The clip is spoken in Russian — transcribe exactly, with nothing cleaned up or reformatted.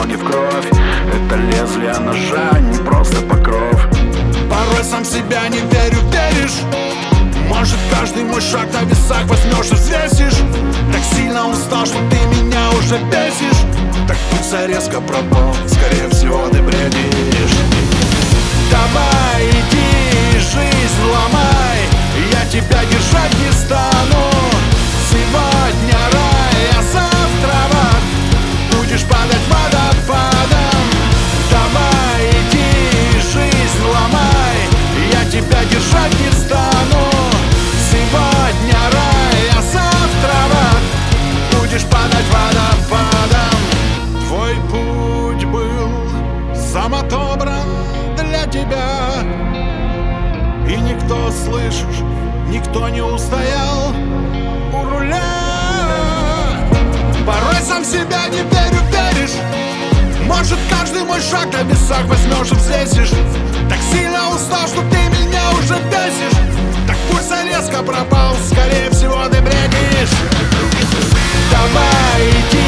не в кровь. Это лезвие ножа, не просто покров. Порой сам в себя не верю, веришь? Может, каждый мой шаг на весах возьмешь и взвесишь. Так сильно устал, что ты меня уже бесишь. Так пульс резко пропал, скорее всего ты бредишь. Давай иди, жизнь ломай, я тебя держать не стану. Сегодня рай, а завтра в ад, будешь падать водопадом. Давай иди, жизнь ломай, я тебя держать не стану. Сегодня рай, а завтра в ад, будешь падать водопадом. Твой путь был сам отобран для тебя, и никто, слышишь, никто не устоял у руля. Порой сам в себя не верю, веришь? Может, каждый мой шаг на весах возьмешь и взвесишь. Так сильно устал, что ты меня уже бесишь. Так пульс резко пропал, скорее всего ты бредишь. Давай иди,